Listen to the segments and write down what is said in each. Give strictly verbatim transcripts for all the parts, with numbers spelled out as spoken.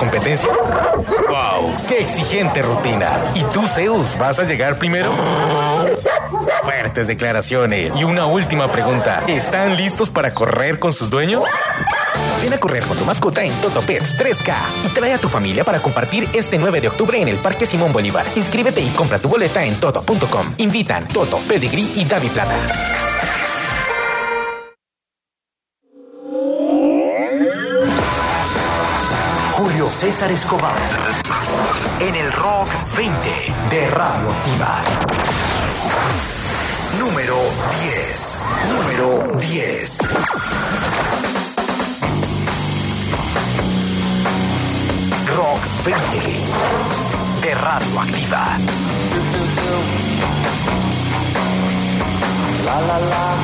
competencia? ¡Wow! ¡Qué exigente rutina! ¿Y tú, Zeus, vas a llegar primero? Fuertes declaraciones. Y una última pregunta. ¿Están listos para correr con sus dueños? Ven a correr con tu mascota en Toto Pets tres K y trae a tu familia para compartir este nueve de octubre en el Parque Simón Bolívar. Inscríbete y compra tu boleta en toto punto com. Invitan Toto, Pedigree y Davi Plata. Julio César Escobar en el Rock veinte de Radioactiva. Número diez. Número diez. Rock veinte de Radioactiva. La la la.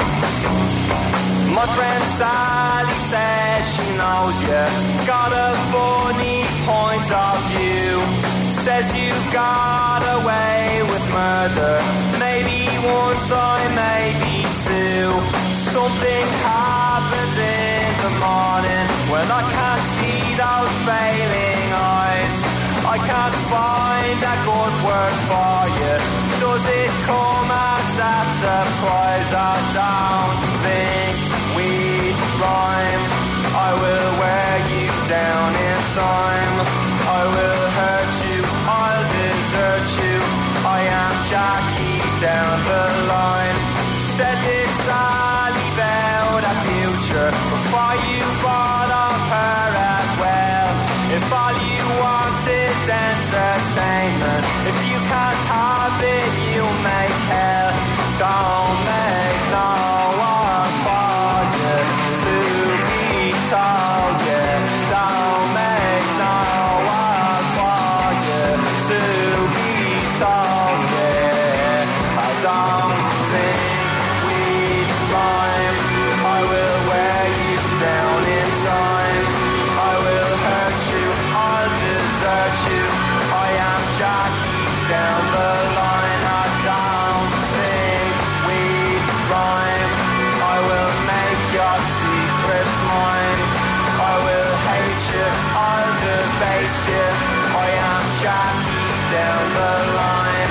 My friend Sally says she knows you got a funny point of view. Says you got away with murder. Maybe one time, maybe two. Something happens in the morning when I can't see those failing eyes. I can't find a good word for you. Does it come as a surprise? I don't think we rhyme. I will wear you down in time. I will hurt you, I'll desert you. I am Jackie down the line. Said this Sally about a future before you bought off her as well. If all you want is entertainment, if you can't have it, you make hell. Don't make no one for you to be told, yeah. Don't make no one for you to be told, yeah. I don't think we rhyme. I will wear you down in time. I will hurt you, I'll desert you. I am Jackie down the line. I don't think we rhyme. I will make your secrets mine. I will hate you, I'll debase you. I am Jackie down the line.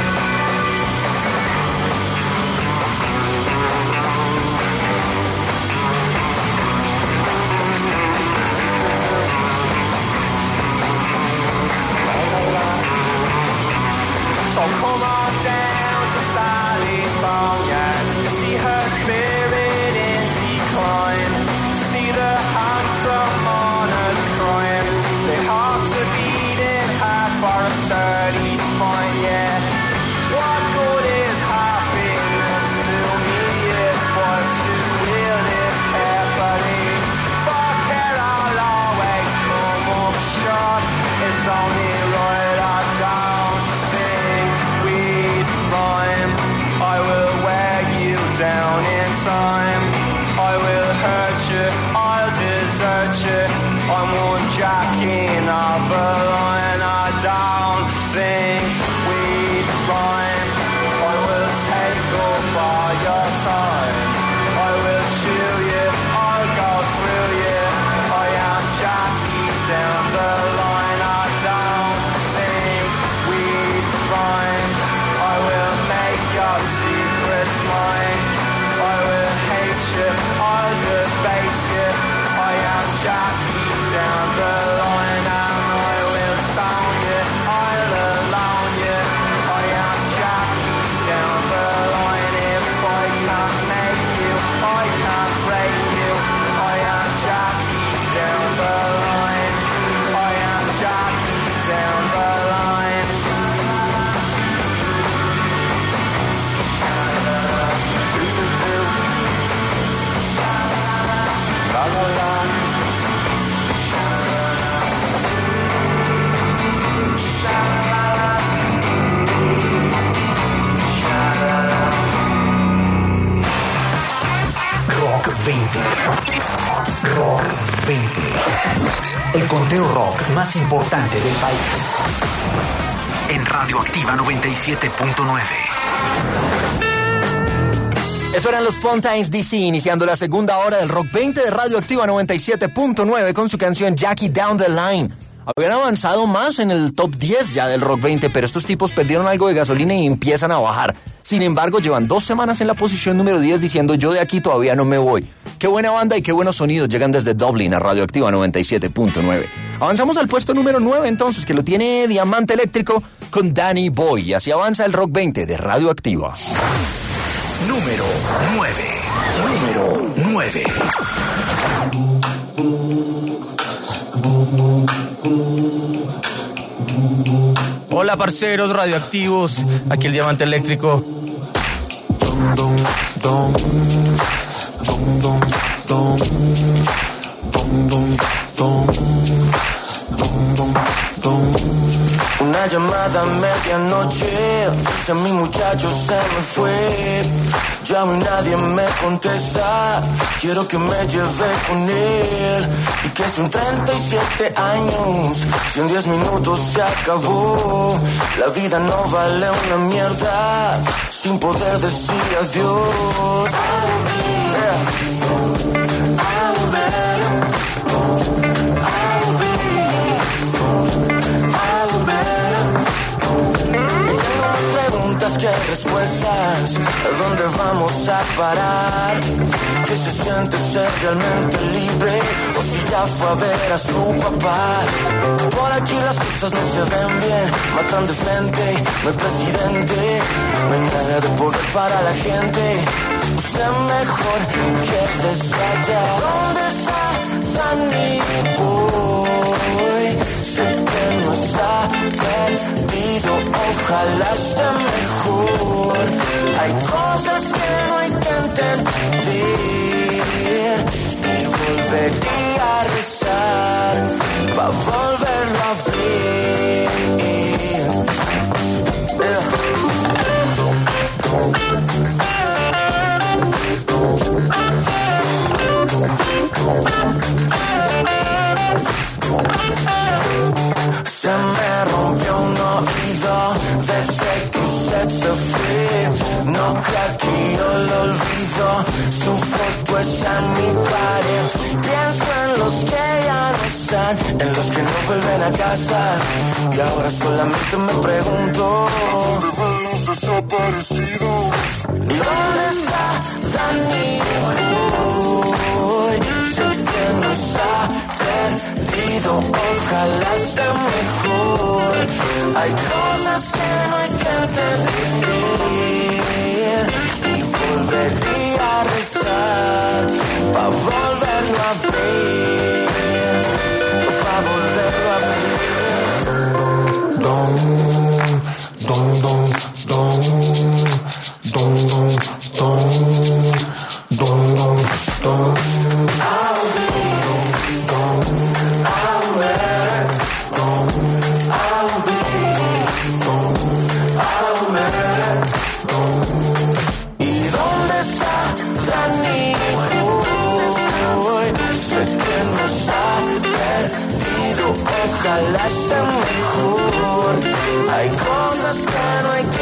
So come on down to Sally's Boneyard. See her spirit in decline. See the handsome mourners crying. They have to beat it hard for a sturdy spine, yeah. What good is happiness to me if we're to wield it carefully? For care I'll always come up short. It's only right I don't think we'd rhyme. I will wear you down in time. I will hurt you, I'll desert you. I'm one jacking of a line. I don't think we'd rhyme. I will take up all your time. I will shoot you, I'll go through you. I am Jackie down the line. I don't think we'd rhyme. I will make your secrets mine. I will hate you, I'll debase you. I am Jackie down the line. And I will sound you, I'll alone you. I am Jackie down the line. If I can't make you, I can't break you. I am Jackie down the line. I am Jackie down the line. La la la. Rock veinte. Rock veinte. El conteo rock más importante del país. En Radioactiva noventa y siete punto nueve. Eso eran los Fontaines D C, iniciando la segunda hora del Rock veinte de Radioactiva noventa y siete punto nueve con su canción Jackie Down the Line. Habían avanzado más en el top diez ya del Rock veinte, pero estos tipos perdieron algo de gasolina y empiezan a bajar. Sin embargo, llevan dos semanas en la posición número diez diciendo yo de aquí todavía no me voy. Qué buena banda y qué buenos sonidos llegan desde Dublín a Radioactiva noventa y siete punto nueve. Avanzamos al puesto número nueve entonces, que lo tiene Diamante Eléctrico con Danny Boy. Y así avanza el Rock veinte de Radioactiva. Número nueve. Número nueve. Hola parceros radioactivos, aquí el Diamante Eléctrico. Una llamada a medianoche, dice mi muchacho se me fue. Llamo y nadie me contesta, quiero que me lleve con él. Y que son treinta y siete años, si en diez minutos se acabó. La vida no vale una mierda, sin poder decir adiós. Yeah. I'll be, I'll be. Que respuestas, ¿a dónde vamos a parar? ¿Qué se siente ser realmente libre? O si ya fue a ver a su papá. Por aquí las cosas no se ven bien, matan de frente, no hay presidente, no hay nada de poder para la gente. Usted mejor quédese allá. ¿Dónde está Danny Boy? Sé que no está perdido, ojalá esté mejor. Hay cosas que no hay que entender y volvería a rezar pa' volverlo a ver. Se me rompió un oído desde que usted se fue. No creo que yo lo olvido, su foto está en mi pared. Pienso en los que ya no están, en los que no vuelven a casa. Y ahora solamente me pregunto, ¿dónde van los desaparecidos? ¿Y dónde está Danny Boy? Sé que no está perdido, ojalá esté mejor. Hay cosas que no hay que entender y volvería a rezar pa' volverlo a ver, pa' volverlo a ver. Don, don, don, don, don, don, don, don, don, don. Ojalá esté mejor. Hay cosas que no hay que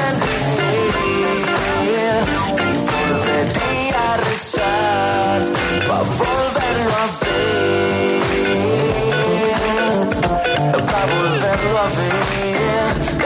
entender y volvería a rezar pa' volverlo a ver, pa' volverlo a ver.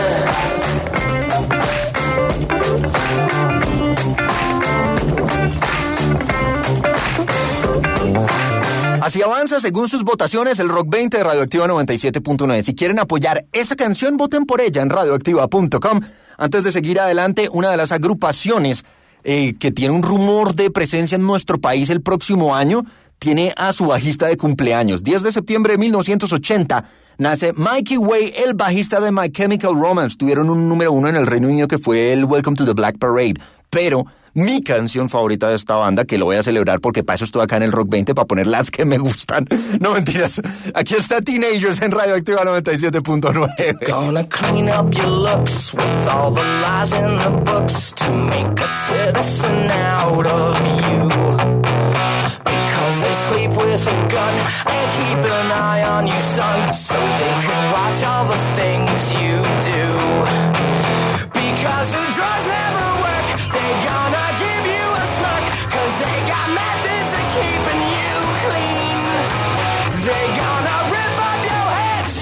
Así avanza, según sus votaciones, el Rock veinte de Radioactiva noventa y siete punto nueve. Si quieren apoyar esa canción, voten por ella en radioactiva punto com. Antes de seguir adelante, una de las agrupaciones eh, que tiene un rumor de presencia en nuestro país el próximo año, tiene a su bajista de cumpleaños. diez de septiembre de mil novecientos ochenta nace Mikey Way, el bajista de My Chemical Romance. Tuvieron un número uno en el Reino Unido que fue el Welcome to the Black Parade. Pero mi canción favorita de esta banda, que lo voy a celebrar porque para eso estoy acá en el Rock veinte, para poner las que me gustan. No mentiras. Aquí está Teenagers en Radioactiva noventa y siete punto nueve. Gonna clean up your looks with all the lies in the books to make a citizen out of you. Because they sleep with a gun and keep an eye on you, son, so they can watch all the things you do. Because the drugs never work, they're gonna give you a smirk, cause they got methods of keeping you clean. They're gonna rip up your head,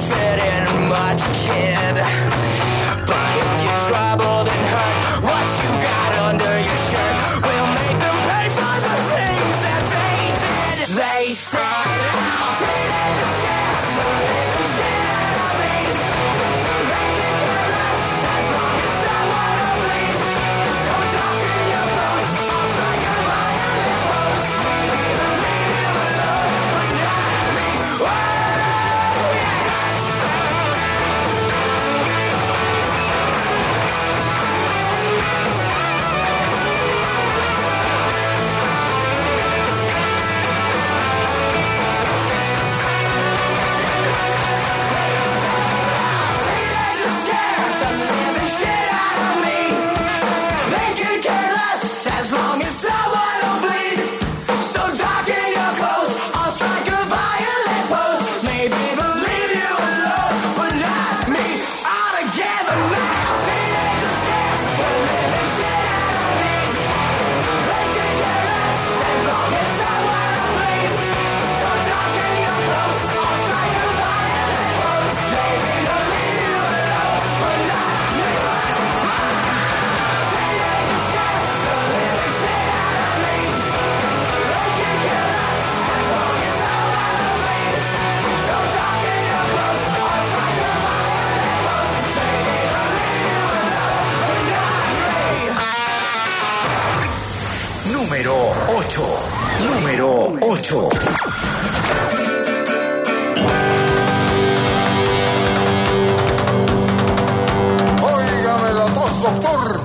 fit in much, kid. But if you're troubled and hurt, what you got under your shirt will make them pay for the things that they did. They said, teenagers scared the living shit out of me. They can care less as long as someone will bleed. So talk in your clothes, I'll strike a violent pose. Maybe they'll leave you alone, but not me. Oh, yeah. Teenagers scare the living shit out of me. They could care less as long as someone will bleed. So darken your clothes, I'll strike a violent pose. Maybe they'll leave you alone, but not me. All together now. Teenagers scare the living shit out of me. They could care less as long as someone will bleed. So darken your clothes, I'll strike a violent pose. Maybe they'll leave you alone, but not me. Teenagers scare the living shit out of me. They could care less as long as someone will bleed. So darken your clothes, I'll strike a violent pose. Maybe they'll leave you alone, but not me. Número ocho. Número ocho. Óigame la tos, doctor.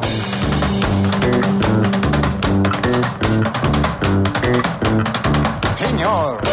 Señor.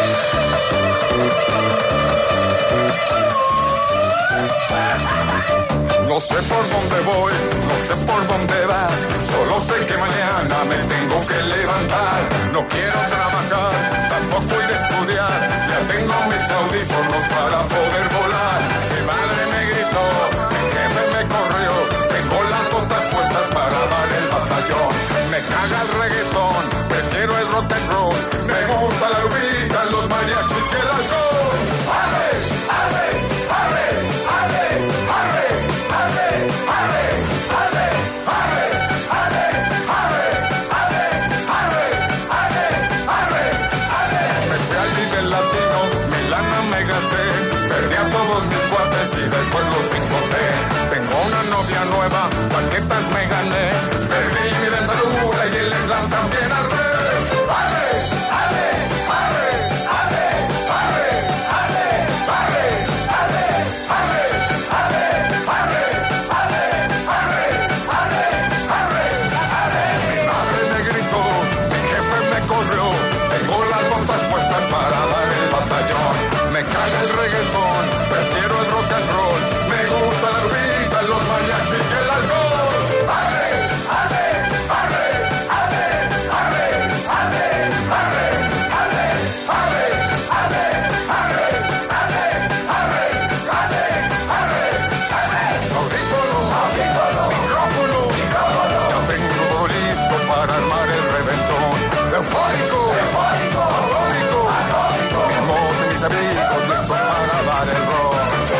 No sé por dónde voy, no sé por dónde vas. Solo sé que mañana me tengo que levantar. No quiero trabajar, tampoco ir a estudiar. Ya tengo mis audífonos para poder volar. Mi madre me gritó, mi jefe me corrió. Tengo las botas puestas para dar el batallón. Me caga el reggaetón, prefiero el rock and roll. Me gusta la lubita, los mariachis y el alcohol. ¡Arre, arre, arre, arre, arre, arre, arre, arre, arre, arre, arre, arre, arre, arre, arre, arre! Me fui al nivel latino, mi lana me gasté. Perdí a todos mis cuates y después los encontré. Tengo una novia nueva, paquetas me gané. Perdí mi dentadura y el slam también armé. ¡Arre, arre, arre, arre, arre, arre, arre, arre, arre, arre, arre, arre, arre, arre, arre, arre! Mi madre me gritó, mi jefe me corrió. Tengo las botas puestas para dar el batallón. Me caga el reggaetón, prefiero el rock and roll. Me gusta la rubita, los mariachis y el alcohol. ¡Arre, arre, arre, arre, arre, arre, arre, arre, arre, arre, arre, arre, arre, arre, arre, arre! Audífono, audífono, micrófono, micrófono. Ya tengo todo listo para armar el reventón. Eufórico, eufórico, atómico, atómico. Mi amor de mis amigos listos para dar el rock.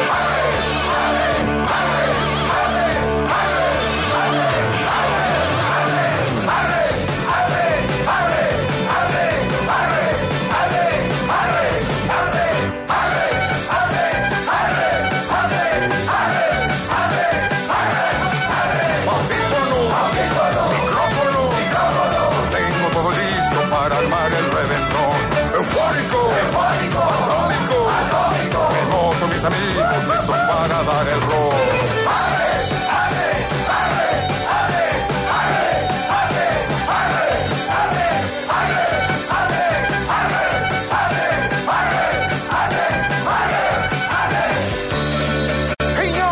Audífono, micrófono, tengo todo listo para armar el reventón. Eufórico, eufórico, atómico, atómico. Me noto mis amigos listos para dar el rock. ¡Arre, arre, arre, arre, arre, arre, arre, arre, arre, arre, arre, arre, arre, arre, arre, arre! ¡Hey, yo!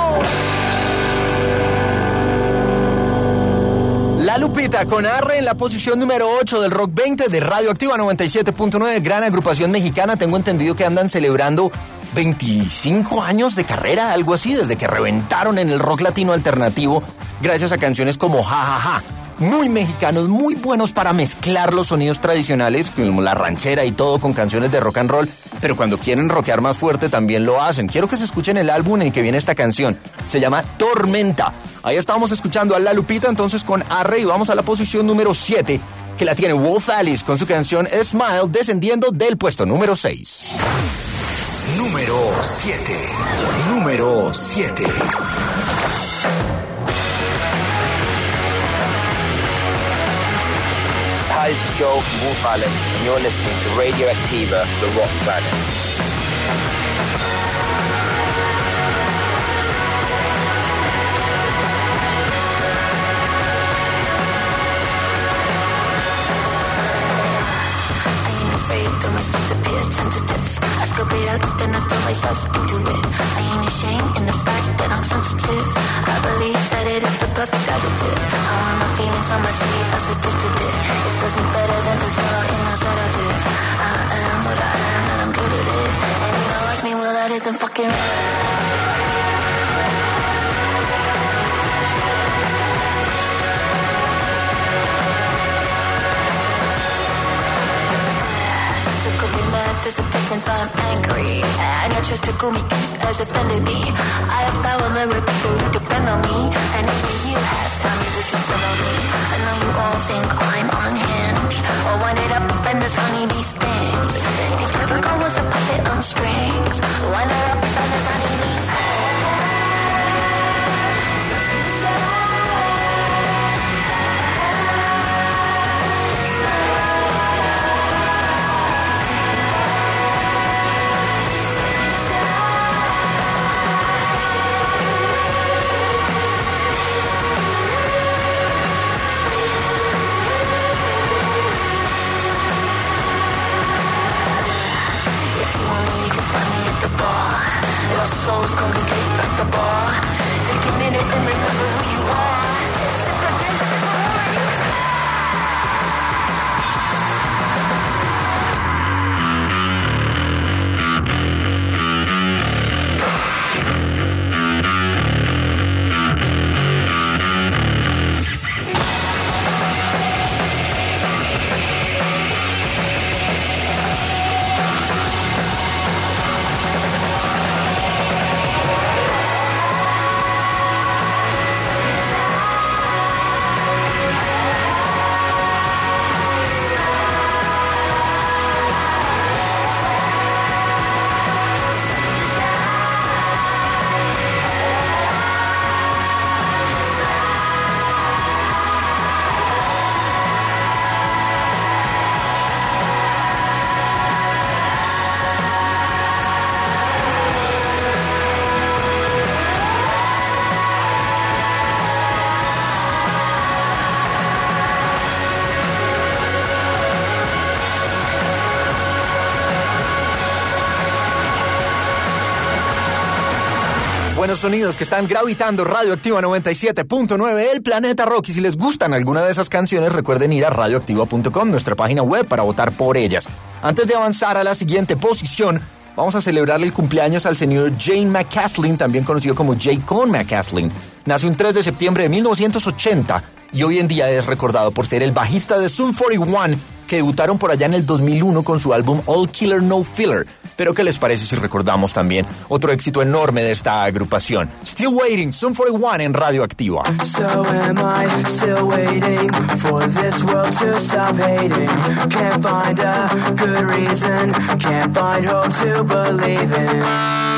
La Lupita con Arre en la posición número ocho del Rock veinte de Radioactiva noventa y siete punto nueve, gran agrupación mexicana. Tengo entendido que andan celebrando veinticinco años de carrera, algo así, desde que reventaron en el rock latino alternativo gracias a canciones como Ja Ja Ja. muy mexicanos, muy buenos para mezclar los sonidos tradicionales, como la ranchera y todo, con canciones de rock and roll, pero cuando quieren rockear más fuerte también lo hacen. Quiero que se escuchen el álbum en el que viene esta canción. Se llama Tormenta. Ahí estábamos escuchando a La Lupita entonces con Arre y vamos a la posición número siete, que la tiene Wolf Alice con su canción Smile, descendiendo del puesto número seis. Número siete. Número siete. Hi, this is Joe from Wolf Alice, and you're listening to Radio Activa, the Rock Planet. Scope it out, then I throw myself into it. I ain't ashamed in the fact that I'm sensitive. I believe that it is the perfect adjective. I want my feelings on my sleeve, I suggested it. It does me better than to swallow in a sedative. I am what I am and I'm good at it. And you don't like me, well that isn't fucking right. There's a difference, I'm angry. And your choice to call me has offended me. I have power, there are people who depend on me. And if you have time, you wish to spend on me. I know you all think I'm unhinged. I'll wind it up and this honeybee stings. If you ever go with a puppet on strings, wind it up and this honeybee stings. Souls congregate at the bar. Take a minute and remember who you are. Buenos sonidos que están gravitando Radioactiva noventa y siete punto nueve, el planeta rock. Y si les gustan alguna de esas canciones, recuerden ir a radioactiva punto com, nuestra página web, para votar por ellas. Antes de avanzar a la siguiente posición, vamos a celebrarle el cumpleaños al señor Jane McCaslin, también conocido como J. Con McCaslin. Nació un tres de septiembre de mil novecientos ochenta y hoy en día es recordado por ser el bajista de Sum cuarenta y uno, que debutaron por allá en el dos mil uno con su álbum All Killer No Filler. Pero ¿qué les parece si recordamos también otro éxito enorme de esta agrupación? Still Waiting, Sum cuarenta y uno en Radioactiva. So am I still waiting for this world to stop hating? Can't find a good reason, can't find hope to believe in.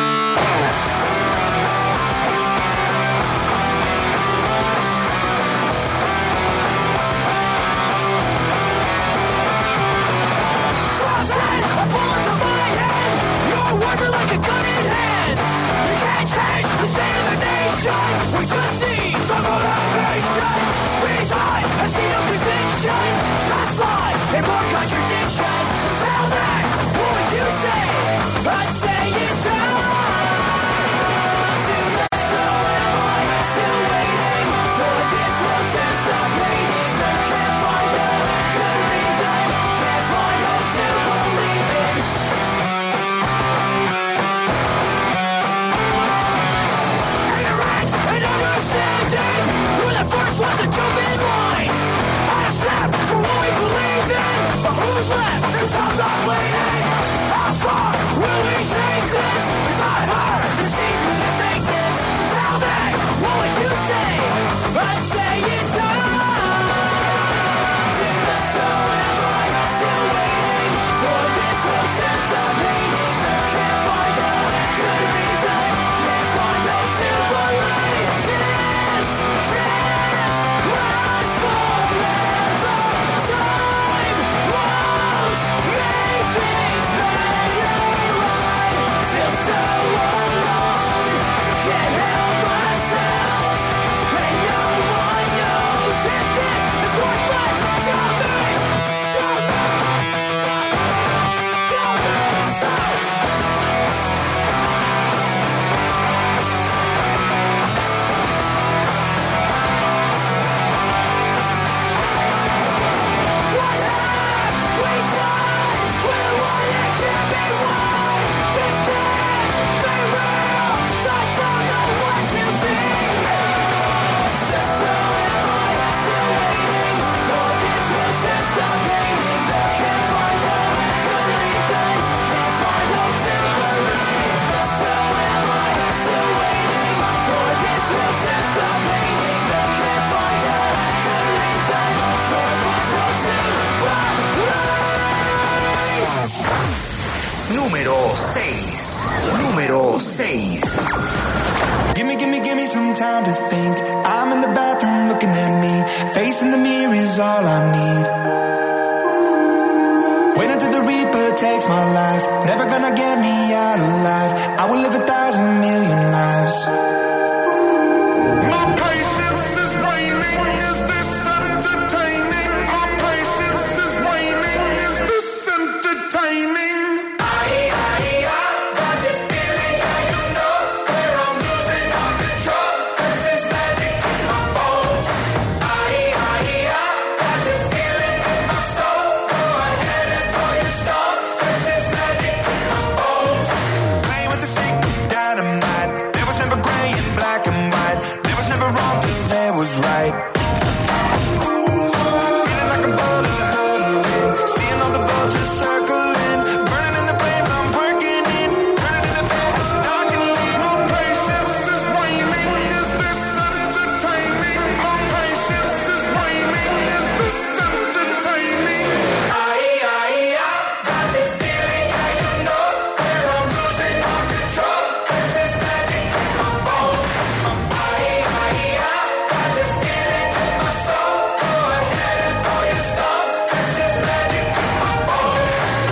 We just need some motivation. Resign and see no conviction. Just lie and more contradiction. Tell that, what would you say? I'd say it's time to let so am I still waiting for this world to stop hating. Can't find a good reason, can't find hope to believe in. And understand some time to think. I'm in the bathroom looking at me. Facing the mirror is all I need. Wait until the Reaper takes my life. Never gonna get me out alive. I will live a thousand million lives. My patience is waning. Is this entertaining? My patience is waning. Is this entertaining? Right. Feeling like a boulder hurtling, seeing all the vultures circling, burning in the flames I'm working in, turning in the bed that's knocking me. My patience is waning. Is this entertaining? My patience is waning. Is this entertaining? Aye, aye, I got this feeling, yeah, you know, where I'm losing all control. There's this magic in my bones. Aye, aye, I got this feeling in my soul. Go ahead and throw your stones. There's this magic in my bones.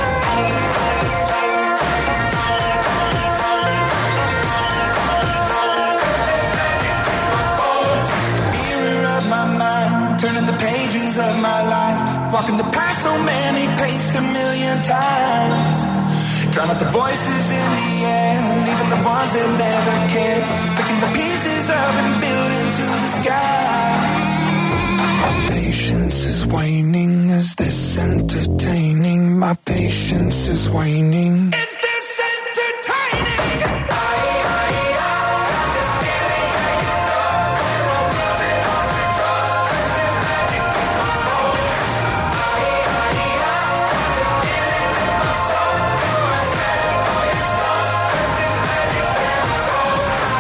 Mirror of my mind, turning the pages of my life, walking the path so many paced a million times. Drown out the voices in the air, leaving the ones that never cared, picking the pieces up and building to the sky. My patience is waning. Is this entertaining? My patience is waning. Is this entertaining? Aye, aye, I got this feeling, yeah, you know, where I'm losing all control. There's this magic in my bones. Aye, aye, I got this feeling in my soul. Go ahead and throw your stones. There's this magic in my bones.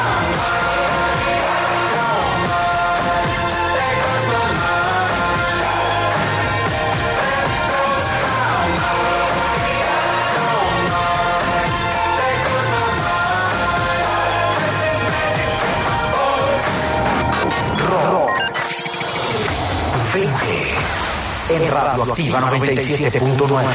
There goes my mind. There goes my mind. There goes my mind. There's this magic in my bones. Rock veinte en Radioactiva noventa y siete punto nueve.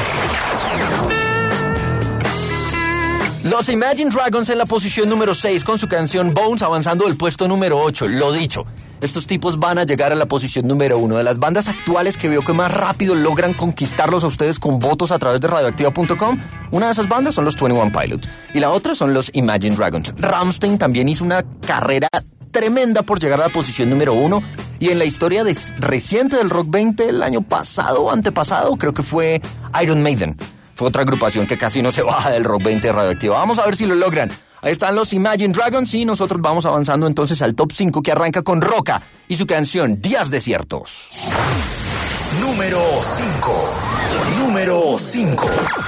Los Imagine Dragons en la posición número seis con su canción Bones, avanzando del puesto número ocho. Lo dicho, estos tipos van a llegar a la posición número uno. De las bandas actuales que veo que más rápido logran conquistarlos a ustedes con votos a través de radioactiva punto com, una de esas bandas son los veintiuno Pilots y la otra son los Imagine Dragons. Rammstein también hizo una carrera tremenda por llegar a la posición número uno, y en la historia de, reciente del Rock veinte, el año pasado o antepasado, creo que fue Iron Maiden. Fue otra agrupación que casi no se baja del Rock veinte de Radioactiva. Vamos a ver si lo logran. Ahí están los Imagine Dragons y nosotros vamos avanzando entonces al top cinco, que arranca con Roca y su canción Días Desiertos. Número cinco. Número cinco.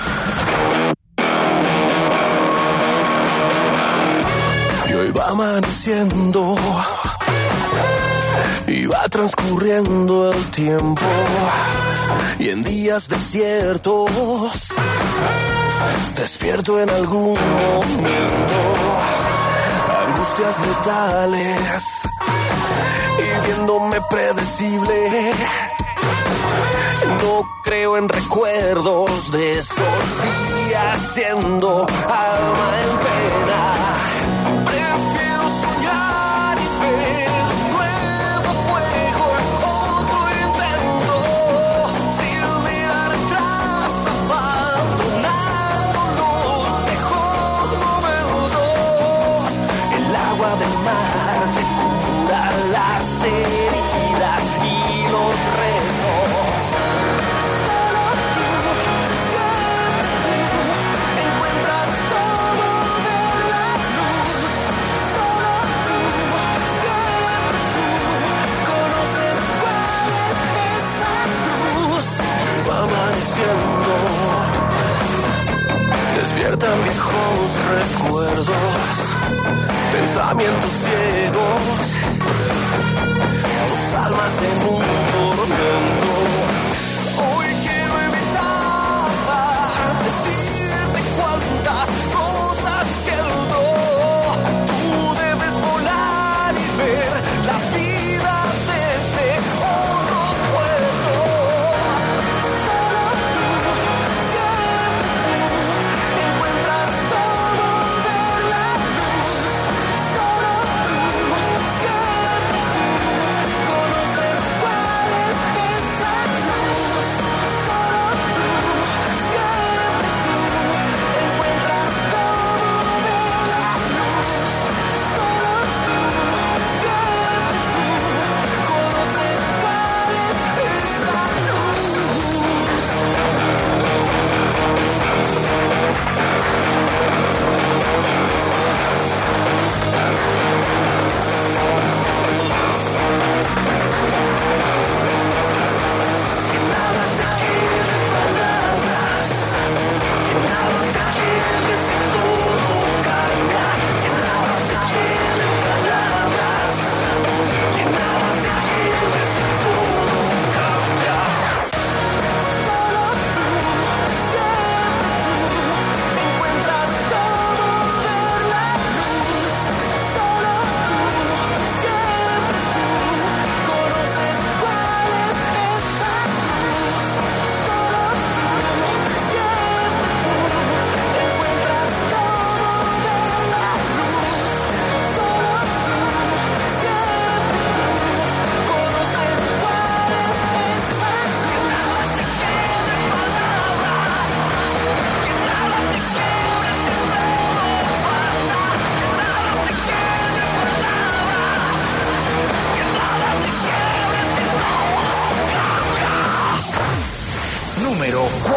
Y hoy va amaneciendo y va transcurriendo el tiempo, y en días desiertos despierto en algún momento, angustias letales y viéndome predecible. No creo en recuerdos de esos días siendo alma en pena. Prefiero soñar y ver un nuevo fuego, otro intento, sin mirar atrás, abandonando los viejos momentos. El agua del mar te cura las heridas y los rezos. Despiertan viejos recuerdos, pensamientos ciegos, dos almas en un tormento. Hoy quiero evitar decirte cuántas cosas siento. Tú debes volar y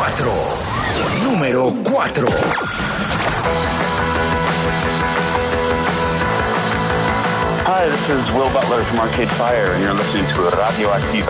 cuatro. Número cuatro. Hi, this is Will Butler from Arcade Fire, and you're listening to Radio Activa.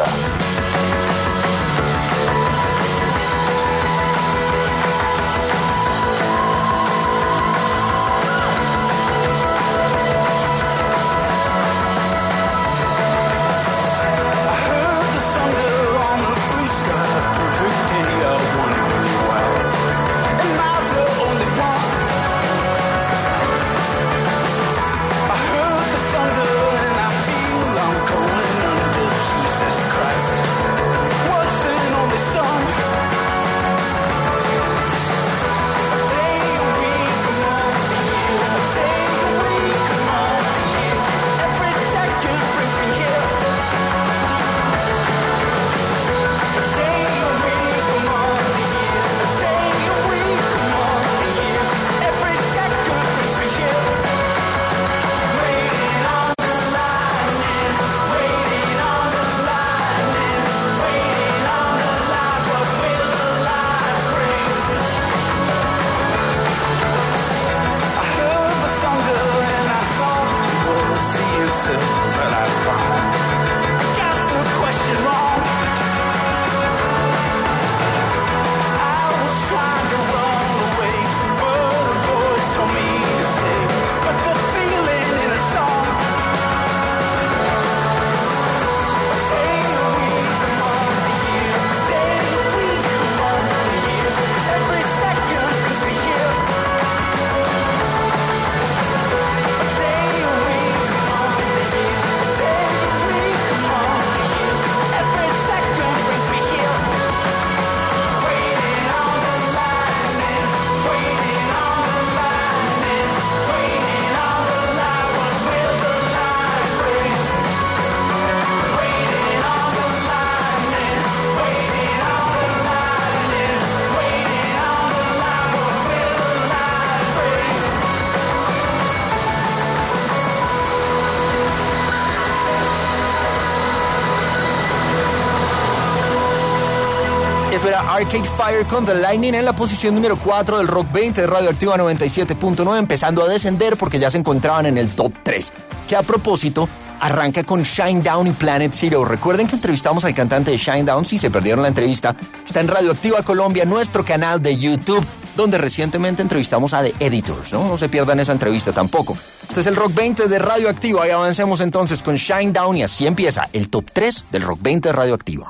Eso era Arcade Fire con The Lightning en la posición número cuatro del Rock veinte de Radioactiva noventa y siete punto nueve, empezando a descender porque ya se encontraban en el top tres. Que a propósito, arranca con Shinedown y Planet Zero. Recuerden que entrevistamos al cantante de Shinedown. Si se perdieron la entrevista, está en Radioactiva Colombia, nuestro canal de YouTube, donde recientemente entrevistamos a The Editors, ¿no? No se pierdan esa entrevista tampoco. Este es el Rock veinte de Radioactiva y avancemos entonces con Shinedown y así empieza el top tres del Rock veinte de Radioactiva.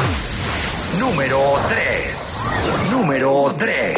Número tres. Número tres.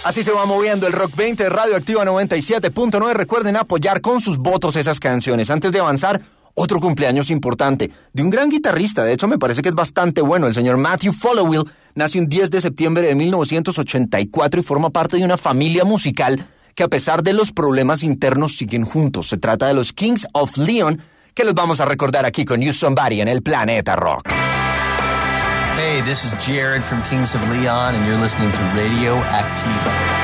Así se va moviendo el Rock veinte de Radioactiva noventa y siete punto nueve. Recuerden apoyar con sus votos esas canciones. Antes de avanzar, otro cumpleaños importante de un gran guitarrista. De hecho, me parece que es bastante bueno. El señor Matthew Followill nació un diez de septiembre de mil novecientos ochenta y cuatro y forma parte de una familia musical que, a pesar de los problemas internos, siguen juntos. Se trata de los Kings of Leon, que los vamos a recordar aquí con You Somebody en el Planeta Rock. Hey, this is Jared from Kings of Leon, and you're listening to Radio Activa.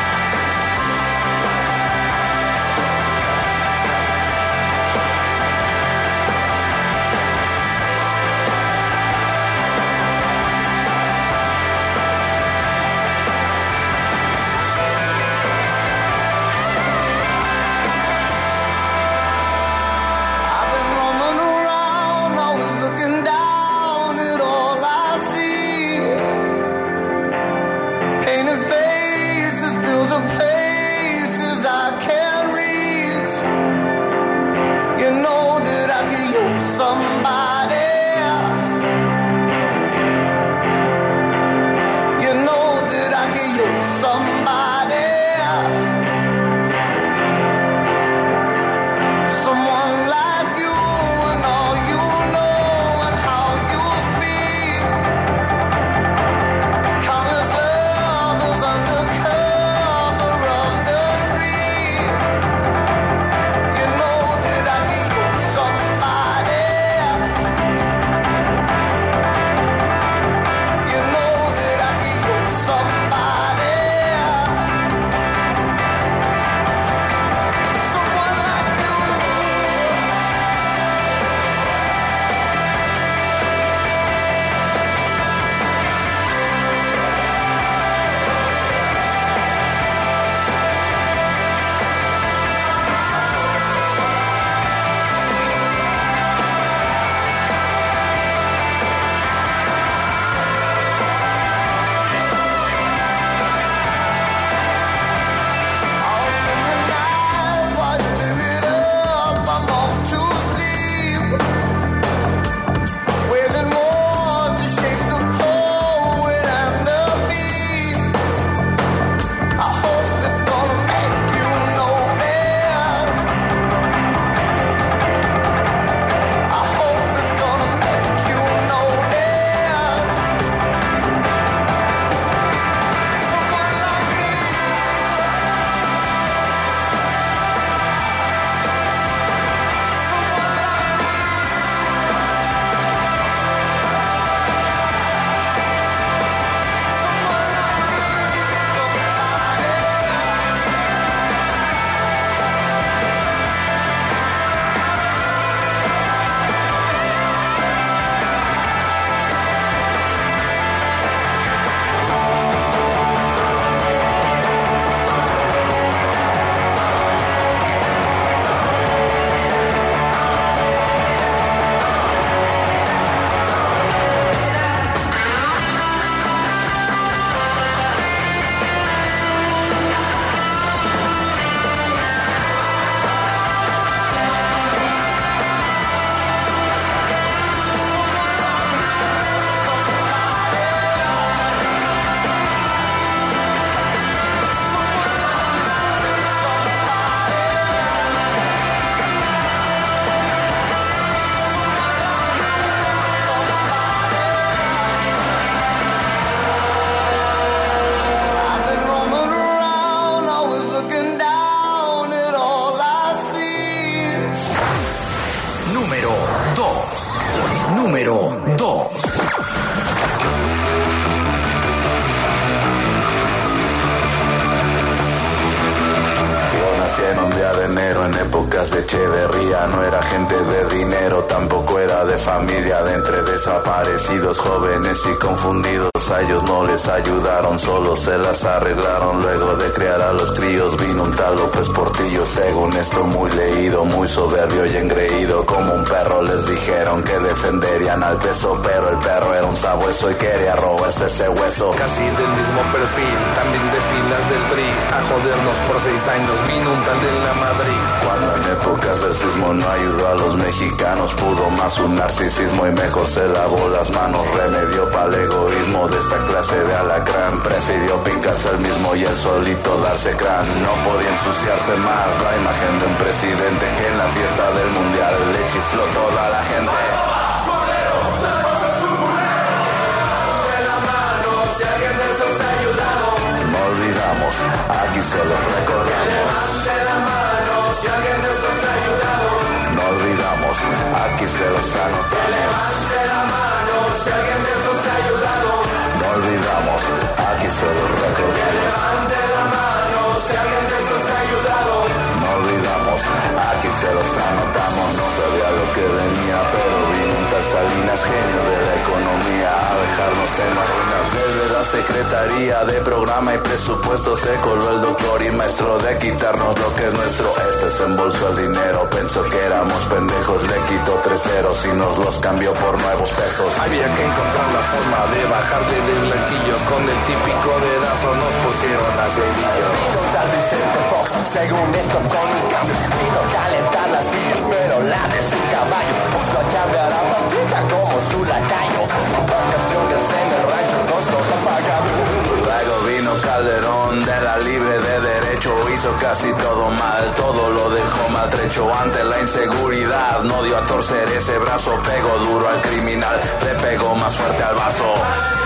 Echeverría no era gente de dinero, tampoco era de familia. De entre desaparecidos, jóvenes y confundidos, a ellos no les ayudaron, solo se las arreglaron. Luego de criar a los críos vino un tal López Portillo, según esto muy leído, muy soberbio y engreído. Como un perro les dijeron que defenderían al peso, pero el perro era un sabueso y quería robarse ese hueso. Casi del mismo perfil, también de filas del P R I, a jodernos por seis años vino un tal de la Madrid. Cuando en épocas del sismo no ayudó a los mexicanos, pudo más un narcisismo y mejor se lavó las manos. Remedio para el egoísmo de esta clase de alacrán. Prefirió picarse el mismo y el solito darse crán. No podía ensuciarse más la imagen de un presidente que en la fiesta del mundial le chifló toda la gente. No olvidamos, aquí se los recordamos. Levante la mano si alguien de esto está ayudado. No olvidamos, aquí se los anotamos. Levante la mano si alguien de esto está ayudado. No olvidamos, aquí se los recordamos. Levante la mano si alguien de esto está ayudado. No olvidamos, aquí se los anotamos. No sabía lo que venía, pero vino un tal Salinas, genio de la economía, a dejarnos en las ruinas. Desde la Secretaría de Programa y Presupuesto se coló el doctor y maestro de quitarnos lo que es nuestro. Este se embolsó el dinero, pensó que éramos pendejos, le quitó tres ceros y nos los cambió por nuevos pesos. Había que encontrar la forma de bajarle de blanquillos, con el típico dedazo nos pusieron a cerillos. Vino tal Vicente Fox, según esto con un cambio, vino a calentar las sillas, pero la de su caballo puso a chambear a Pampita como su lacayo. Vacaciones en el rancho con todo apagado. Luego vino Calderón de la libre de derecho, hizo casi todo mal, todo lo dejó maltrecho. Ante la inseguridad no dio a torcer ese brazo, pegó duro al criminal, le pegó más fuerte al vaso.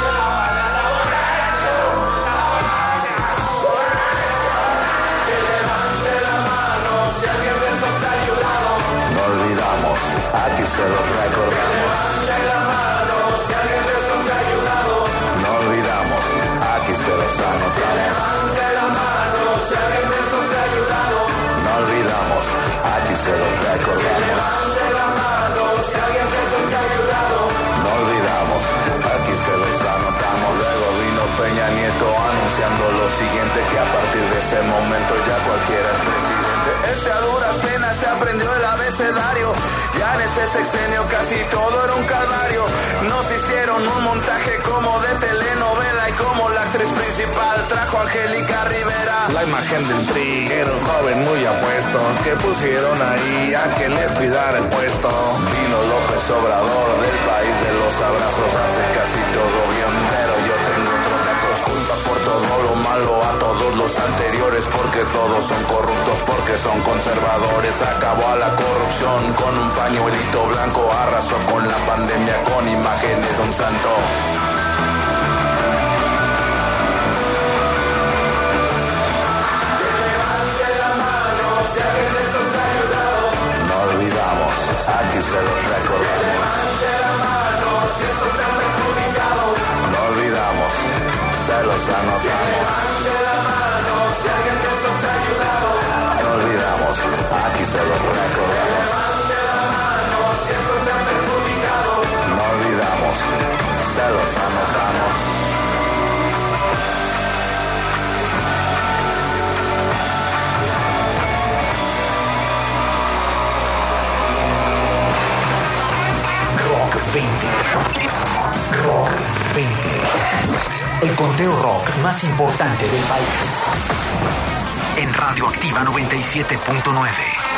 No olvidamos, aquí se los recordamos. Levante la mano si alguien de esto te ha ayudado. No olvidamos, aquí se los anotamos. Levante la mano si alguien de esto te ha ayudado. No olvidamos, aquí se los recordamos. Levante la mano si alguien de esto te ha ayudado. No olvidamos, aquí se los anotamos. Luego vino Peña Nieto anunciando lo siguiente, que a partir de ese momento ya cualquiera es presidente. Este a duras penas se aprendió el abecedario. Ya en este sexenio casi todo era un calvario. Nos hicieron un montaje como de telenovela y como la actriz principal trajo a Angélica Rivera. La imagen del Tri era un joven muy apuesto que pusieron ahí a que les cuidara el puesto. Vino López Obrador del país de los abrazos, hace casi todo bien, pero yo tengo otros datos. Culpa por todo lo malo a todos los anteriores, porque todos son corruptos, porque son conservadores. Acabó a la corrupción con un pañuelito blanco, arrasó con la pandemia con imágenes de un santo. Que levante la mano si alguien de esto te ha ayudado. No olvidamos, aquí se los recordamos. Levante la mano si esto te ha perjudicado. No olvidamos, se los anotamos. Levante la mano si alguien de esto te ha ayudado. No olvidamos, aquí se los recordamos. Levante la mano si esto te ha perjudicado. No olvidamos, se los anotamos. Rock veinte. Rock veinte. El conteo rock más importante del país. En Radioactiva noventa y siete punto nueve.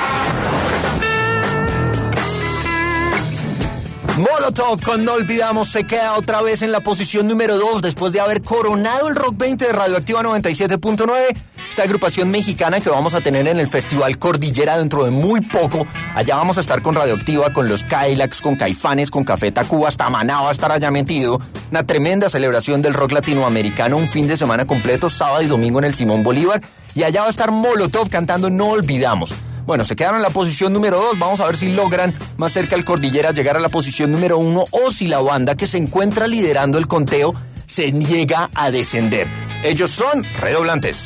Molotov con No Olvidamos se queda otra vez en la posición número dos después de haber coronado el Rock veinte de Radioactiva noventa y siete punto nueve. Esta agrupación mexicana que vamos a tener en el Festival Cordillera dentro de muy poco. Allá vamos a estar con Radioactiva, con los Cadillacs, con Caifanes, con Café Tacuba, hasta Maná va a estar allá metido. Una tremenda celebración del rock latinoamericano, un fin de semana completo, sábado y domingo en el Simón Bolívar. Y allá va a estar Molotov cantando No Olvidamos. Bueno, se quedaron en la posición número dos. Vamos a ver si logran más cerca al Cordillera llegar a la posición número uno o si la banda que se encuentra liderando el conteo se niega a descender. Ellos son Redoblantes.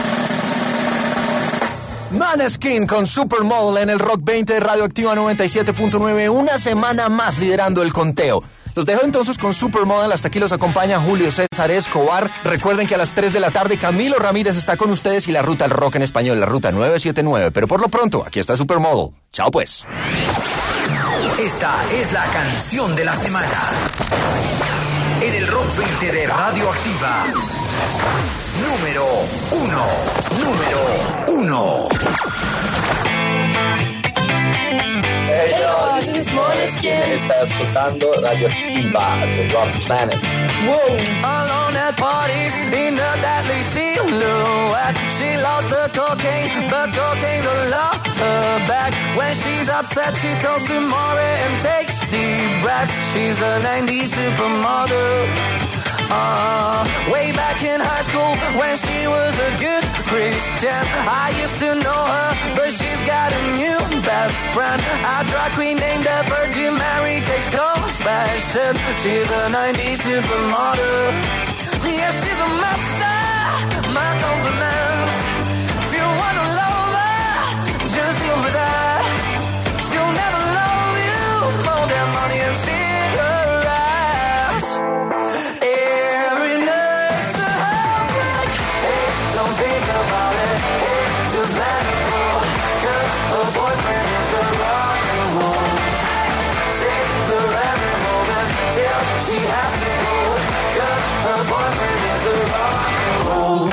Maneskin con Supermodel en el Rock veinte de Radioactiva noventa y siete punto nueve. Una semana más liderando el conteo. Los dejo entonces con Supermodel. Hasta aquí los acompaña Julio César Escobar. Recuerden que a las tres de la tarde Camilo Ramírez está con ustedes y la ruta al rock en español, la ruta nueve siete nueve. Pero por lo pronto, aquí está Supermodel. Chao pues. Esta es la canción de la semana. En el Rock veinte de Radioactiva. Número uno. Número uno. Hey yo, this is Måneskin. Está escuchando Radioactiva, The Rock Planet. Whoa. Alone at parties, in a deadly silhouette. She loves the cocaine, but cocaine don't love her back. When she's upset, she talks to Maury and takes deep breaths. She's a nineties supermodel. Uh, way back in high school when she was a good Christian, I used to know her, but she's got a new best friend, a drag queen named the Virgin Mary, takes confessions. She's a nineties supermodel. Yeah, she's a master, my compliments. If you wanna love her, just deal with that. She'll never love you more than money and cigarettes. Every night's a heartbreak. Hey, don't think about it. Hey, just let it go. 'Cause her boyfriend is the rock and roll. Save her every moment till she has to go. 'Cause her boyfriend is the rock and roll.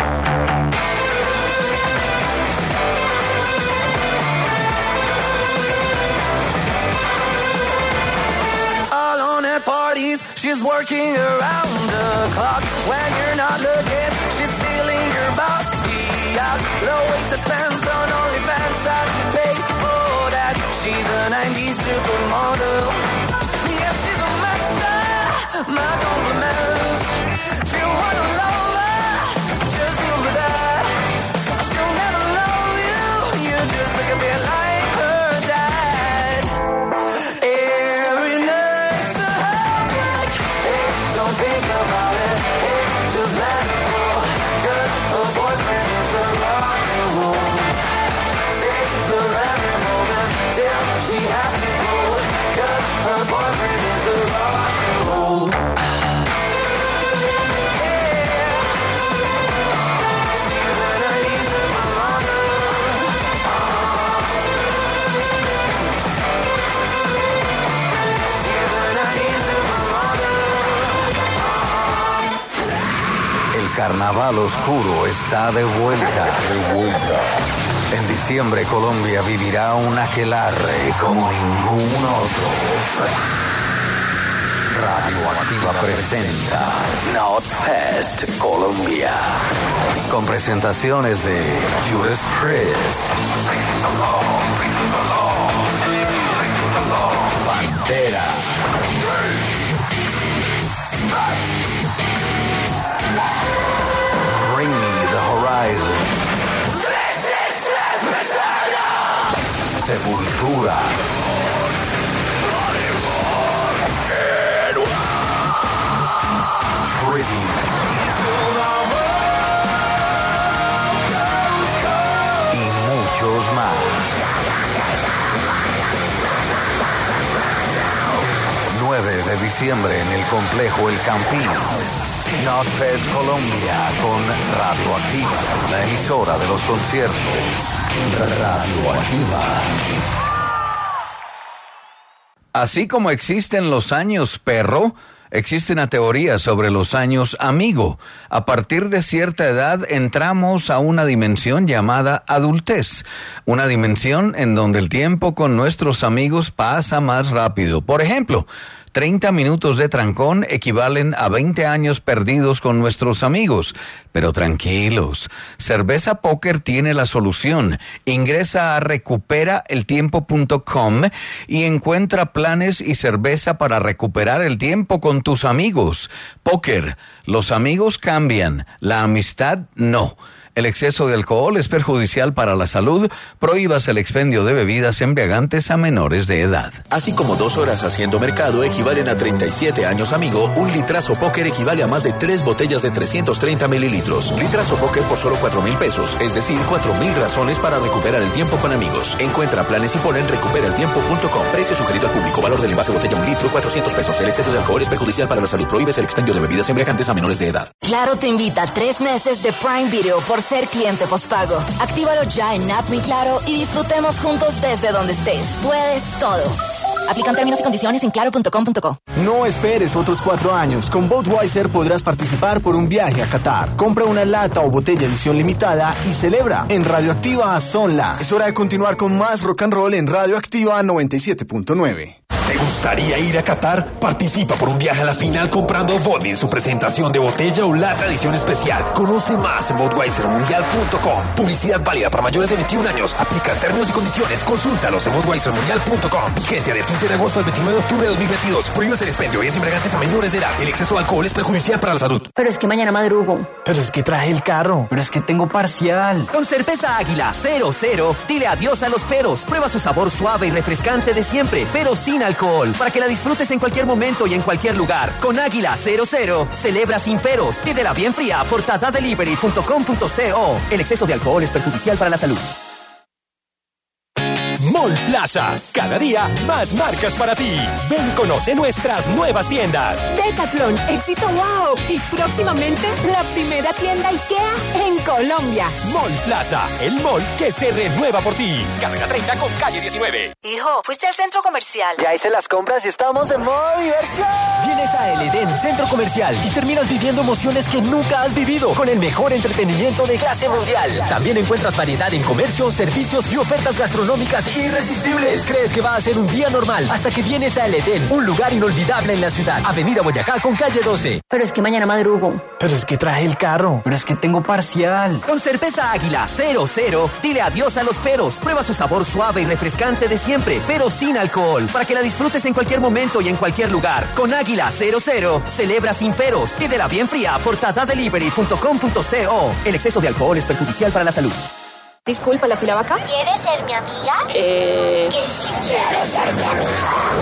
Alone at parties, she's working around the clock. When you're not looking, she's stealing your bossy out. Low-waisted pants on OnlyFans, I pay for that. She's a nineties supermodel. Yeah, she's a master, my compliments. If you wanna love her, just deal with that. She'll never love you, you just look a bit like her dad. Every night's a heartbreak. Hey, don't think about it. Hey, just let it go. 'Cause her boyfriend is the rock and roll. Save her every moment till she has to go. 'Cause her boyfriend is the rock and roll. El carnaval oscuro está de vuelta. De vuelta. En diciembre Colombia vivirá un aquelarre como ningún otro. Radioactiva presenta Notfest Colombia. Con presentaciones de Judas Priest, Pantera, Bring Me the Horizon, Sepultura, Pretty, y muchos más. nueve de diciembre en el complejo El Campín. Notfest Colombia con Radioactiva, la emisora de los conciertos. Radioactiva. Así como existen los años perro, existe una teoría sobre los años amigo. A partir de cierta edad entramos a una dimensión llamada adultez, una dimensión en donde el tiempo con nuestros amigos pasa más rápido. Por ejemplo, treinta minutos de trancón equivalen a veinte años perdidos con nuestros amigos. Pero tranquilos, Cerveza Póker tiene la solución. Ingresa a recupera el tiempo punto com y encuentra planes y cerveza para recuperar el tiempo con tus amigos. Póker, los amigos cambian, la amistad no. El exceso de alcohol es perjudicial para la salud. Prohíbas el expendio de bebidas embriagantes a menores de edad. Así como dos horas haciendo mercado equivalen a treinta y siete años amigo, un litrazo póker equivale a más de tres botellas de trescientos treinta mililitros. Litrazo póker por solo cuatro mil pesos, es decir, cuatro mil razones para recuperar el tiempo con amigos. Encuentra planes y pon en recupera el tiempo punto com. Precio sugerido al público. Valor del envase botella un litro, cuatrocientos pesos. El exceso de alcohol es perjudicial para la salud. Prohíbes el expendio de bebidas embriagantes a menores de edad. Claro te invita a tres meses de Prime Video por ser cliente postpago. Actívalo ya en App Mi Claro y disfrutemos juntos desde donde estés. Puedes todo. Aplican términos y condiciones en claro punto com punto co. No esperes otros cuatro años. Con Budweiser podrás participar por un viaje a Qatar. Compra una lata o botella edición limitada y celebra. En Radioactiva Sonla. Es hora de continuar con más rock and roll en Radioactiva noventa y siete punto nueve. ¿Te gustaría ir a Qatar? Participa por un viaje a la final comprando vodka en su presentación de botella o lata edición especial. Conoce más en budweiser mundial punto com. Publicidad válida para mayores de veintiún años. Aplica términos y condiciones. Consúltalos en budweiser mundial punto com. Vigencia del quince de agosto al veintinueve de octubre de dos mil veintidós. Prohíbes el expendio y es embriagantes a menores de edad. El exceso de alcohol es perjudicial para la salud. Pero es que mañana madrugo. Pero es que traje el carro. Pero es que tengo parcial. Con cerveza Águila cero cero, dile adiós a los peros. Prueba su sabor suave y refrescante de siempre, pero sin alcohol. Para que la disfrutes en cualquier momento y en cualquier lugar. Con Águila cero cero, celebra sin peros. Pídela bien fría por tata delivery punto com punto co. El exceso de alcohol es perjudicial para la salud. Mall Plaza, cada día más marcas para ti. Ven y conoce nuestras nuevas tiendas. Decathlon, éxito wow. Y próximamente la primera tienda IKEA en Colombia. Mall Plaza, el mall que se renueva por ti. Carrera treinta con calle diecinueve. Hijo, ¿fuiste al centro comercial? Ya hice las compras y estamos en modo diversión. Vienes a El Edén Centro Comercial y terminas viviendo emociones que nunca has vivido con el mejor entretenimiento de clase mundial. También encuentras variedad en comercio, servicios y ofertas gastronómicas irresistibles. Crees que va a ser un día normal hasta que vienes a El Edén, un lugar inolvidable en la ciudad. Avenida Boyacá con calle doce. Pero es que mañana madrugo. Pero es que traje el carro. Pero es que tengo parcial. Con cerveza Águila cero cero, dile adiós a los peros. Prueba su sabor suave y refrescante de siempre, pero sin alcohol. Para que la disfrutes en cualquier momento y en cualquier lugar. Con Águila cero cero, celebra sin peros. Pídela bien fría por tata delivery punto com punto co. El exceso de alcohol es perjudicial para la salud. Disculpa, ¿la fila va acá? ¿Quieres ser mi amiga? Eh... Que si quieres ser mi amiga.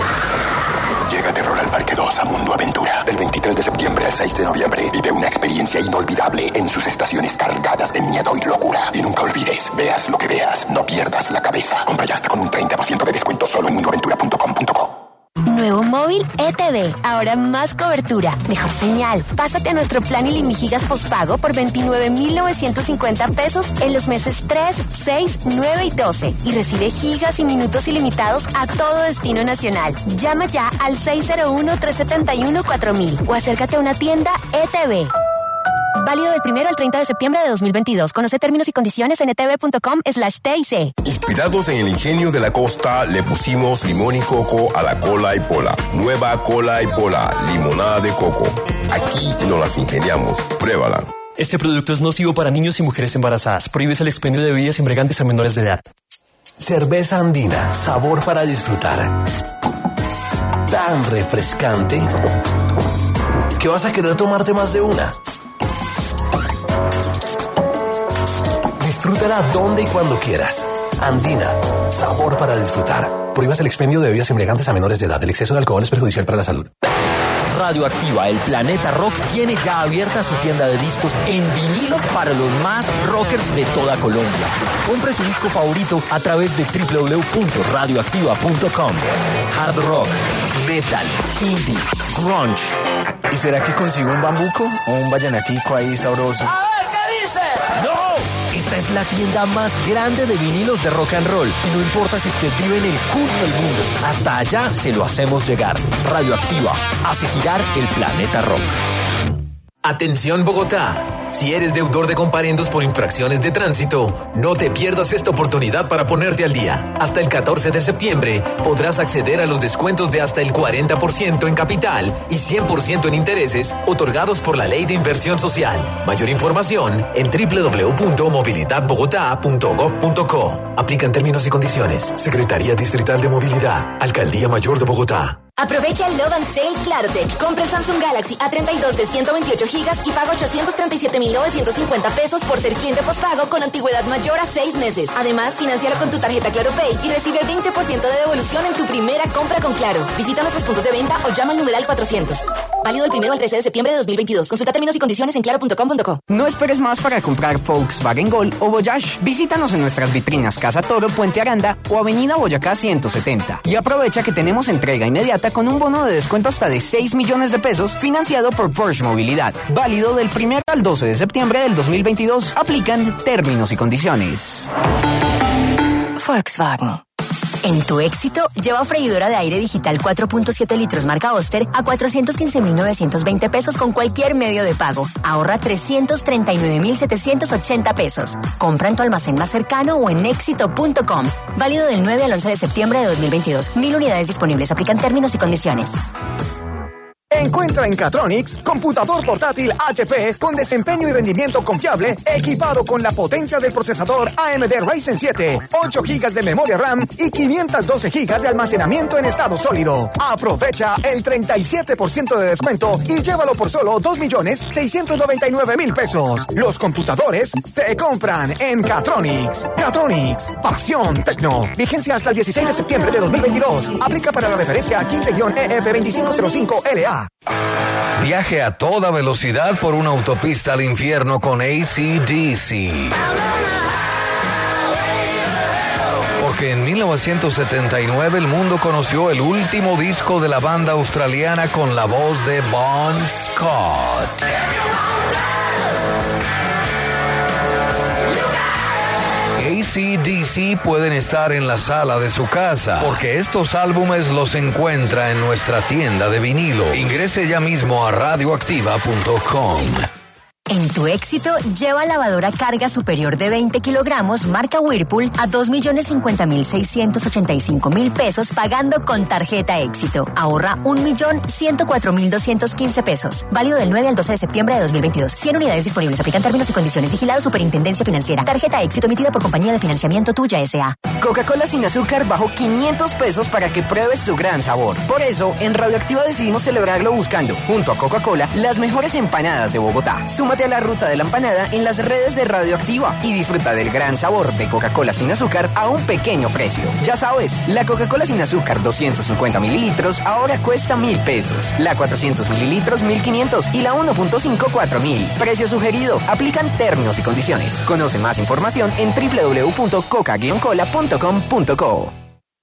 Llega Terror al Parque dos a Mundo Aventura. Del veintitrés de septiembre al seis de noviembre. Vive una experiencia inolvidable en sus estaciones cargadas de miedo y locura. Y nunca olvides, veas lo que veas, no pierdas la cabeza. Compra ya hasta con un treinta por ciento de descuento solo en mundo aventura punto com punto co. Nuevo móvil E T V, ahora más cobertura, mejor señal. Pásate a nuestro plan Ilimigigas postpago por veintinueve mil novecientos cincuenta pesos en los meses tres, seis, nueve y doce. Y recibe gigas y minutos ilimitados a todo destino nacional. Llama ya al seis cero uno, tres siete uno, cuatro mil o acércate a una tienda E T V. Válido del primero al treinta de septiembre de dos mil veintidós. Conoce términos y condiciones en etv punto com slash T I C. Inspirados en el ingenio de la costa, le pusimos limón y coco a la cola y pola. Nueva cola y pola, limonada de coco. Aquí nos las ingeniamos. Pruébala. Este producto es nocivo para niños y mujeres embarazadas. Prohíbes el expendio de bebidas embriagantes a menores de edad. Cerveza Andina, sabor para disfrutar. Tan refrescante que vas a querer tomarte más de una. Disfrútala donde y cuando quieras. Andina, sabor para disfrutar. Prohíbas el expendio de bebidas embriagantes a menores de edad. El exceso de alcohol es perjudicial para la salud. Radioactiva, el Planeta Rock, tiene ya abierta su tienda de discos en vinilo para los más rockers de toda Colombia. Compre su disco favorito a través de w w w punto radioactiva punto com. Hard rock, metal, indie, grunge. ¿Y será que consigo un bambuco o un vallenatico ahí sabroso? A ver, ¿qué dice? ¡No! Esta es la tienda más grande de vinilos de rock and roll. Y no importa si usted vive en el culo del mundo, hasta allá se lo hacemos llegar. Radioactiva hace girar el planeta rock. Atención Bogotá, si eres deudor de comparendos por infracciones de tránsito, no te pierdas esta oportunidad para ponerte al día. Hasta el catorce de septiembre podrás acceder a los descuentos de hasta el cuarenta por ciento en capital y cien por ciento en intereses otorgados por la Ley de Inversión Social. Mayor información en w w w punto movilidad bogotá punto gov punto co. Aplican términos y condiciones. Secretaría Distrital de Movilidad, Alcaldía Mayor de Bogotá. Aprovecha el Love and Sale Clarotech. Compra el Samsung Galaxy A treinta y dos de ciento veintiocho gigas y paga ochocientos treinta y siete mil novecientos cincuenta pesos por ser cliente postpago con antigüedad mayor a seis meses. Además, financialo con tu tarjeta ClaroPay y recibe veinte por ciento de devolución en tu primera compra con Claro. Visita nuestros puntos de venta o llama al numeral cuatrocientos. Válido del primero al trece de septiembre de dos mil veintidós. Consulta términos y condiciones en claro punto com punto co. No esperes más para comprar Volkswagen Gol o Voyage. Visítanos en nuestras vitrinas Casa Toro, Puente Aranda o Avenida Boyacá ciento setenta. Y aprovecha que tenemos entrega inmediata con un bono de descuento hasta de seis millones de pesos financiado por Porsche Movilidad. Válido del primero al doce de septiembre del dos mil veintidós. Aplican términos y condiciones. Volkswagen. En tu éxito, lleva freidora de aire digital cuatro punto siete litros marca Oster a cuatrocientos quince mil novecientos veinte pesos con cualquier medio de pago. Ahorra trescientos treinta y nueve mil setecientos ochenta pesos. Compra en tu almacén más cercano o en éxito punto com. Válido del nueve al once de septiembre de dos mil veintidós. Mil unidades disponibles. Aplican términos y condiciones. Encuentra en Catronics computador portátil H P con desempeño y rendimiento confiable, equipado con la potencia del procesador A M D Ryzen siete, ocho gigas de memoria RAM y quinientos doce gigas de almacenamiento en estado sólido. Aprovecha el treinta y siete por ciento de descuento y llévalo por solo dos millones seiscientos noventa y nueve mil pesos. Los computadores se compran en Catronics. Catronics, pasión tecno. Vigencia hasta el dieciséis de septiembre de dos mil veintidós. Aplica para la referencia quince E F veinticinco cero cinco L A. Viaje a toda velocidad por una autopista al infierno con A C D C. Porque en mil novecientos setenta y nueve el mundo conoció el último disco de la banda australiana con la voz de Bon Scott. A C D C pueden estar en la sala de su casa, porque estos álbumes los encuentra en nuestra tienda de vinilo. Ingrese ya mismo a radioactiva punto com. En tu éxito, lleva lavadora carga superior de veinte kilogramos marca Whirlpool a dos millones cincuenta mil seiscientos ochenta y cinco mil pesos pagando con tarjeta éxito. Ahorra un millón ciento cuatro mil doscientos quince pesos. Válido del nueve al doce de septiembre de dos mil veintidós. cien unidades disponibles. Aplican términos y condiciones. Vigilado Superintendencia Financiera. Tarjeta éxito emitida por Compañía de Financiamiento Tuya S A. Coca-Cola sin azúcar bajó quinientos pesos para que pruebes su gran sabor. Por eso, en Radioactiva decidimos celebrarlo buscando, junto a Coca-Cola, las mejores empanadas de Bogotá. Súmate a la ruta de la empanada en las redes de Radioactiva y disfruta del gran sabor de Coca-Cola sin azúcar a un pequeño precio. Ya sabes, la Coca-Cola sin azúcar doscientos cincuenta mililitros ahora cuesta mil pesos. La cuatrocientos mililitros mil quinientos y la uno punto cinco cuatro mil. Precio sugerido. Aplican términos y condiciones. Conoce más información en doble u doble u doble u punto coca cola punto com punto co.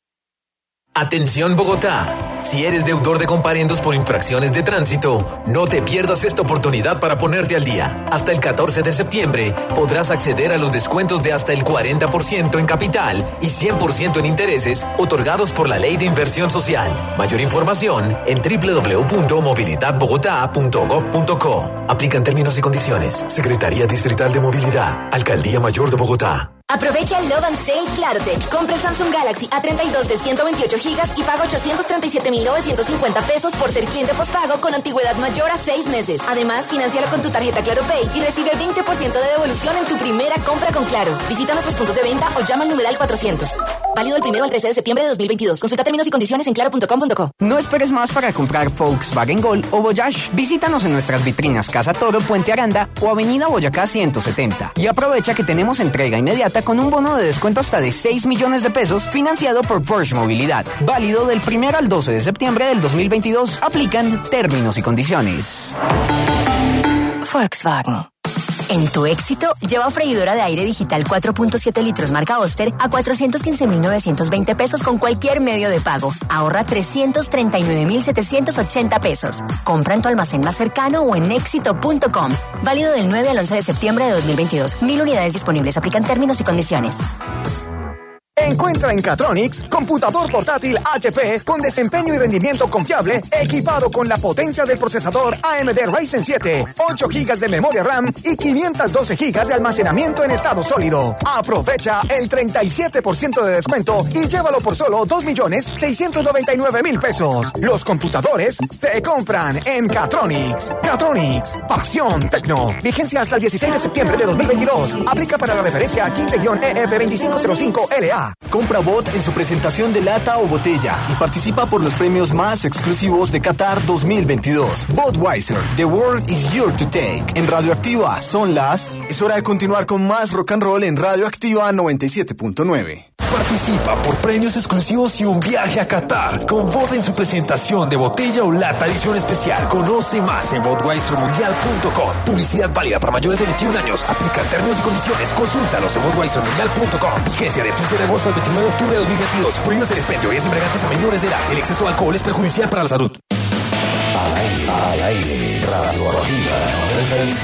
Atención Bogotá. Si eres deudor de comparendos por infracciones de tránsito, no te pierdas esta oportunidad para ponerte al día. Hasta el catorce de septiembre podrás acceder a los descuentos de hasta el cuarenta por ciento en capital y cien por ciento en intereses otorgados por la Ley de Inversión Social. Mayor información en doble u doble u doble u punto movilidad bogotá punto gov punto co. Aplican términos y condiciones. Secretaría Distrital de Movilidad. Alcaldía Mayor de Bogotá. Aprovecha el Love and Sale Clarotech. Compra el Samsung Galaxy A treinta y dos de ciento veintiocho gigas y paga ochocientos treinta y siete mil novecientos cincuenta pesos por ser cliente postpago con antigüedad mayor a seis meses. Además, financialo con tu tarjeta Claro Pay y recibe veinte por ciento de devolución en tu primera compra con Claro. Visita nuestros puntos de venta o llama al numeral cuatrocientos. Válido del primero al trece de septiembre de dos mil veintidós. Consulta términos y condiciones en claro punto com punto co. No esperes más para comprar Volkswagen Gol o Voyage. Visítanos en nuestras vitrinas Casa Toro, Puente Aranda o Avenida Boyacá ciento setenta. Y aprovecha que tenemos entrega inmediata con un bono de descuento hasta de seis millones de pesos financiado por Porsche Movilidad. Válido del primero al doce de septiembre del dos mil veintidós. Aplican términos y condiciones. Volkswagen. En tu éxito, lleva freidora de aire digital cuatro punto siete litros marca Oster a cuatrocientos quince mil novecientos veinte pesos con cualquier medio de pago. Ahorra trescientos treinta y nueve mil setecientos ochenta pesos. Compra en tu almacén más cercano o en éxito punto com. Válido del nueve al once de septiembre de dos mil veintidós. Mil unidades disponibles. Aplican términos y condiciones. Encuentra en Catronics computador portátil H P con desempeño y rendimiento confiable, equipado con la potencia del procesador A M D Ryzen siete, ocho gigas de memoria RAM y quinientos doce gigas de almacenamiento en estado sólido. Aprovecha el treinta y siete por ciento de descuento y llévalo por solo dos millones seiscientos noventa y nueve mil pesos. Los computadores se compran en Catronics. Catronics, pasión tecno. Vigencia hasta el dieciséis de septiembre de dos mil veintidós. Aplica para la referencia quince E F veinticinco cero cinco L A. Compra Bot en su presentación de lata o botella y participa por los premios más exclusivos de Qatar dos mil veintidós. Budweiser, The World is Yours to Take. En Radioactiva son las... Es hora de continuar con más rock and roll en Radioactiva noventa y siete punto nueve. Participa por premios exclusivos y un viaje a Qatar. Con Bot en su presentación de botella o lata edición especial. Conoce más en budweiser mundial punto com. Publicidad válida para mayores de veintiún años. Aplica términos y condiciones. Consúltalos en budweiser mundial punto com. Vigencia de quince de agosto al veintinueve de octubre de dos mil veintidós. Prohíbes el expendio y es embriagantes a menores de edad. El exceso de alcohol es perjudicial para la salud. Al aire, al aire, Radioactiva noventa y siete.